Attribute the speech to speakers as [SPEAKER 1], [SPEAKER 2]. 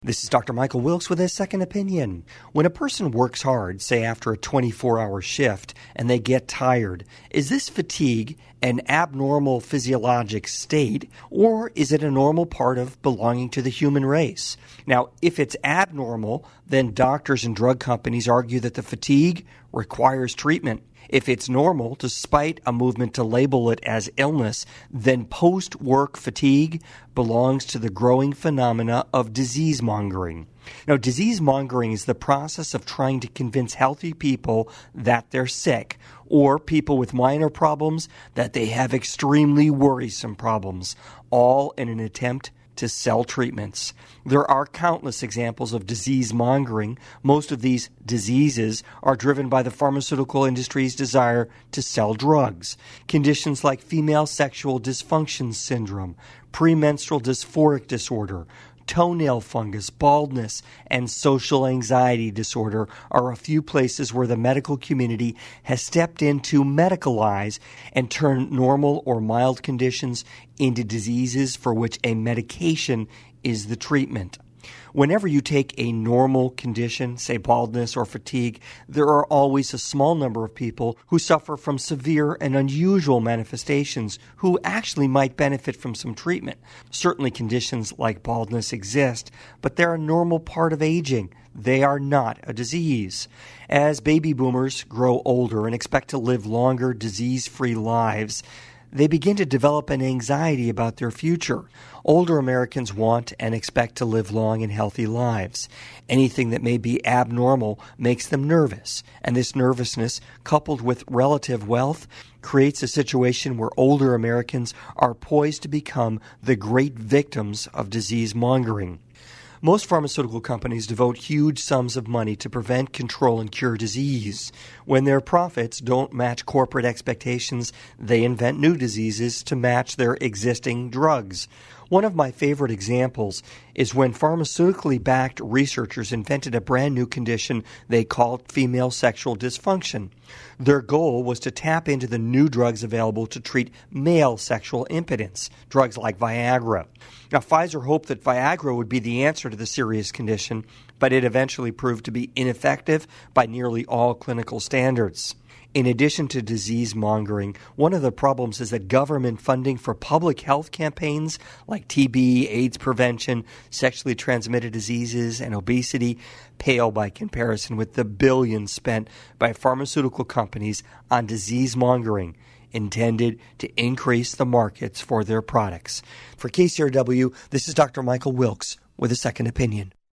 [SPEAKER 1] This is Dr. Michael Wilkes with a second opinion. When a person works hard, say after a 24-hour shift, and they get tired, is this fatigue an abnormal physiologic state, or is it a normal part of belonging to the human race? Now, if it's abnormal, then doctors and drug companies argue that the fatigue requires treatment. If it's normal, despite a movement to label it as illness, then post-work fatigue belongs to the growing phenomena of disease-mongering. Now, disease-mongering is the process of trying to convince healthy people that they're sick, or people with minor problems that they have extremely worrisome problems, all in an attempt to sell treatments. There are countless examples of disease-mongering. Most of these diseases are driven by the pharmaceutical industry's desire to sell drugs. Conditions like female sexual dysfunction syndrome, premenstrual dysphoric disorder, toenail fungus, baldness, and social anxiety disorder are a few places where the medical community has stepped in to medicalize and turn normal or mild conditions into diseases for which a medication is the treatment. Whenever you take a normal condition, say baldness or fatigue, there are always a small number of people who suffer from severe and unusual manifestations who actually might benefit from some treatment. Certainly conditions like baldness exist, but they're a normal part of aging. They are not a disease. As baby boomers grow older and expect to live longer, disease-free lives, they begin to develop an anxiety about their future. Older Americans want and expect to live long and healthy lives. Anything that may be abnormal makes them nervous, and this nervousness, coupled with relative wealth, creates a situation where older Americans are poised to become the great victims of disease-mongering. Most pharmaceutical companies devote huge sums of money to prevent, control, and cure disease. When their profits don't match corporate expectations, they invent new diseases to match their existing drugs. One of my favorite examples is when pharmaceutically backed researchers invented a brand new condition they called female sexual dysfunction. Their goal was to tap into the new drugs available to treat male sexual impotence, drugs like Viagra. Now, Pfizer hoped that Viagra would be the answer to the serious condition, but it eventually proved to be ineffective by nearly all clinical standards. In addition to disease-mongering, one of the problems is that government funding for public health campaigns like TB, AIDS prevention, sexually transmitted diseases, and obesity pale by comparison with the billions spent by pharmaceutical companies on disease-mongering intended to increase the markets for their products. For KCRW, this is Dr. Michael Wilkes with a second opinion.